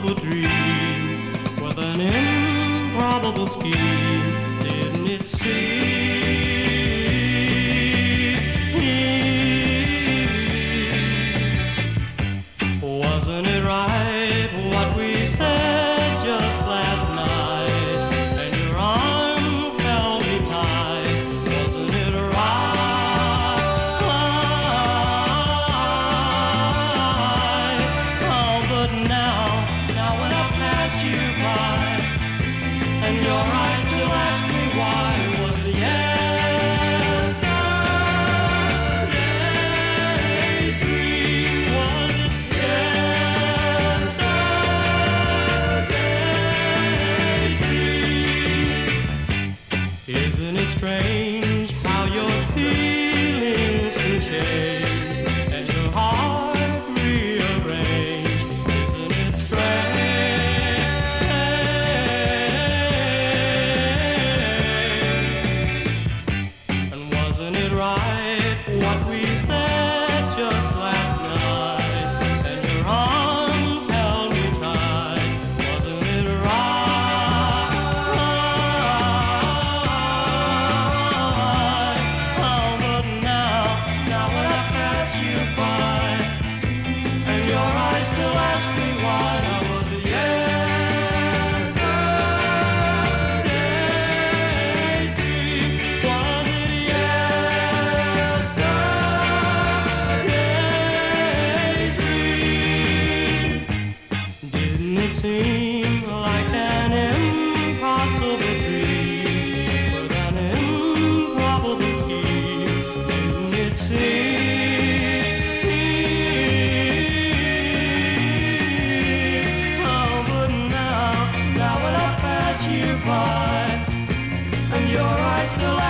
impossible dream with an improbable scheme. Didn't it seem? Wasn't it right what we said just last night? And your arms held me tight. Wasn't it right? Oh, but now when I pass you by, and your eyes still ask me why, was the yesterday's dream? Was it yesterday's dream? Isn't it strange how your feelings can change as your heart rearranged? Isn't it strange? And wasn't it right what we said just last night? And your arms held me tight. Wasn't it right? Oh, but now when I pass you by, and your eyes still ask me why, I was yesterday's dream. Was it yesterday's dream? Didn't it seem like an impossible dream with an improbable scheme? Didn't it seem? Oh, but now when I pass you by, and your eyes still